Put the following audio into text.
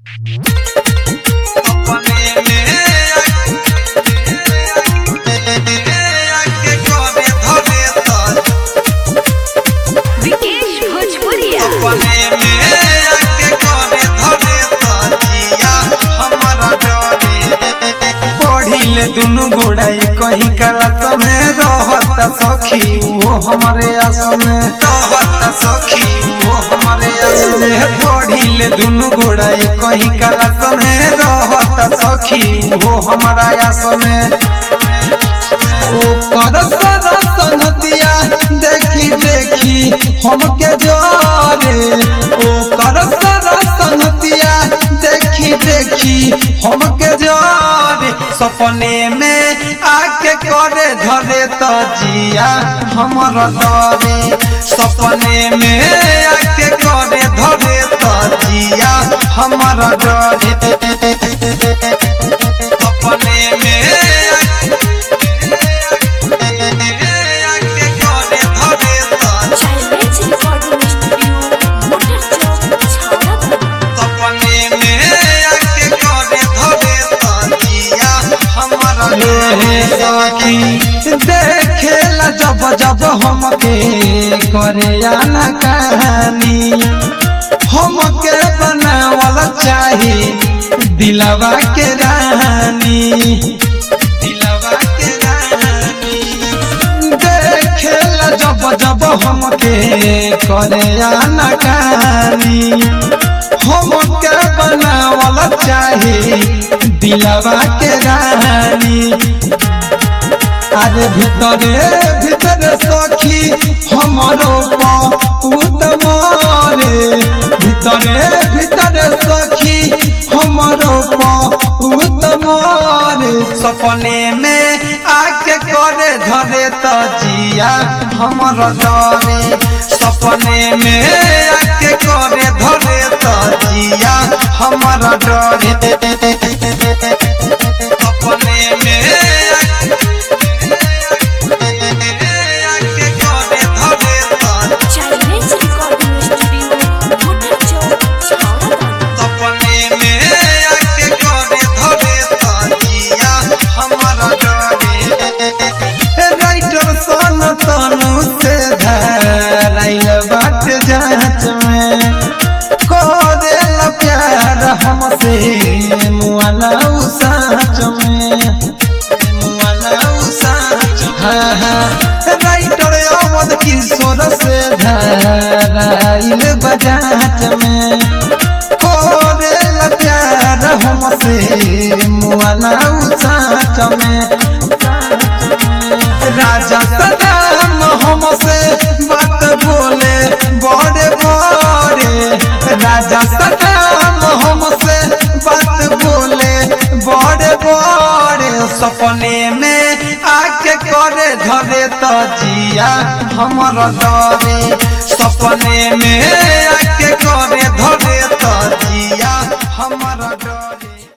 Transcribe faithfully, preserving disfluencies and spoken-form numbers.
दुनु गोड़ाई कहीं कलत में रहता सखी वो हमारे आस में रहता सखी वो हमारे आस में पढ़िले दुनु गोड़ाई कहीं कलत में रहता सखी वो हमारा आस में ओ करता संगतिया देखी देखी हमके जोरे ओ करता संगतिया देखी देखी हमके जोरे सपने में आके करे धरे तो जिया हमारा डरे सपने में आके करे धरे तो जिया हमारा डरे सपने में देखेला जब जब हमके करे आना कहानी हमके बनावल चाही दिलवा के रानी दिलवा के रानी देखेला जब जब हमके करे आना कहानी हमके बनावल चाही दिलवा के रानी अरे भीतरे भीतरे सखी हमारो पूत मारे भीतरे भीतरे सखी हमारो पूत मारे सपने में आके करे धरे तो जिया हमारा डरे सपने में आके करे धरे तो जिया हमारा डरे सपने में जांच में कोरेला प्यार हमसे मुआना साँच में मुआना साँच हाँ हाँ राइटर अवध किशोर से धराइल बजाच में कोरेला प्यार हमसे मुआना साँच में राजा सदाम हमसे बात बोले बड़े बड़े राजा सदाम हमसे बात बोले बड़े बड़े सपने में आके करे धरे तो जिया हमारा डरे सपने में आके करे धरे तो जिया हमारा डरे।